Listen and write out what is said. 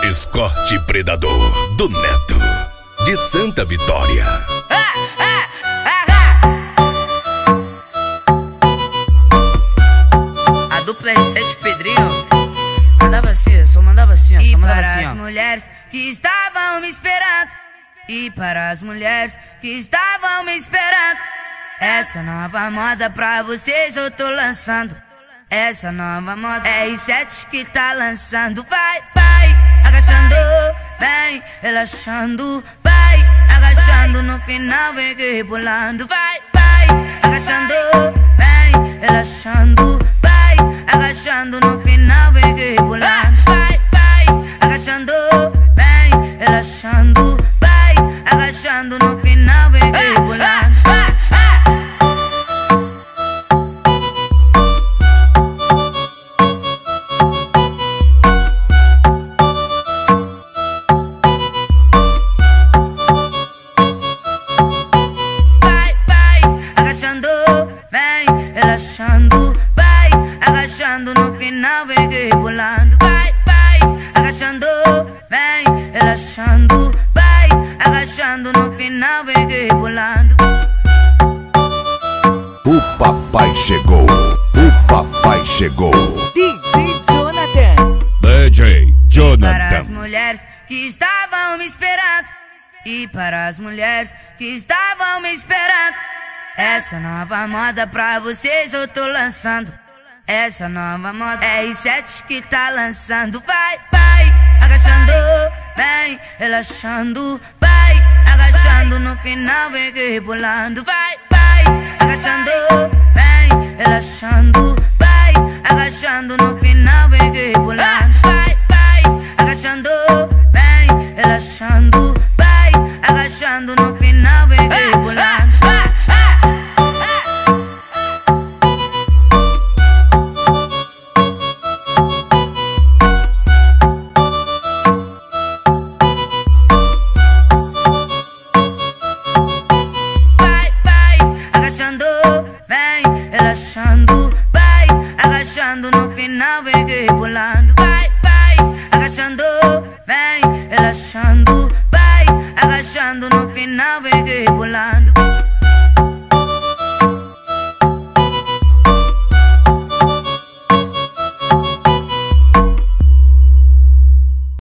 Escorte Predador do Neto de Santa Vitória. A dupla R7 Pedrinho mandava assim, só mandava assim, ó. E Só mandava para assim, as ó. mulheres que estavam me esperando, e para as mulheres que estavam me esperando, essa nova moda pra vocês eu tô lançando. Essa nova moda é R7 que tá lançando. Vai, vai, agachando, vem, relaxando. Vai, agachando, no final vem rebolando. Vai, vai, agachando, vem, relaxando. Vai, agachando, no final vem rebolando. Vai, vai, agachando, vem, relaxando. Vai, agachando, no final vem rebolando. Relaxando, vai, agachando, no final vem rebolando. Vai, vai, agachando, vem, relaxando. Vai, agachando, no final vem rebolando. O papai chegou, o papai chegou. DJ Jonathan. DJ Para as Jonathan. mulheres que estavam me esperando, e para as mulheres que estavam me esperando, essa nova moda pra vocês eu tô lançando. Essa nova moda é R7 que tá lançando. Vai, vai, agachando, vem, relaxando. Vai, agachando, no final vem rebolando. Vai, vai, agachando, vem, relaxando. Vai, agachando, no final vem rebolando. Vai, vai, agachando, vem, relaxando. Vai, agachando, no final vem rebolando. Relaxando, vai, agachando, no final vem rebolando. Vai, vai, agachando, vem, relaxando. Vai, agachando, no final vem rebolando.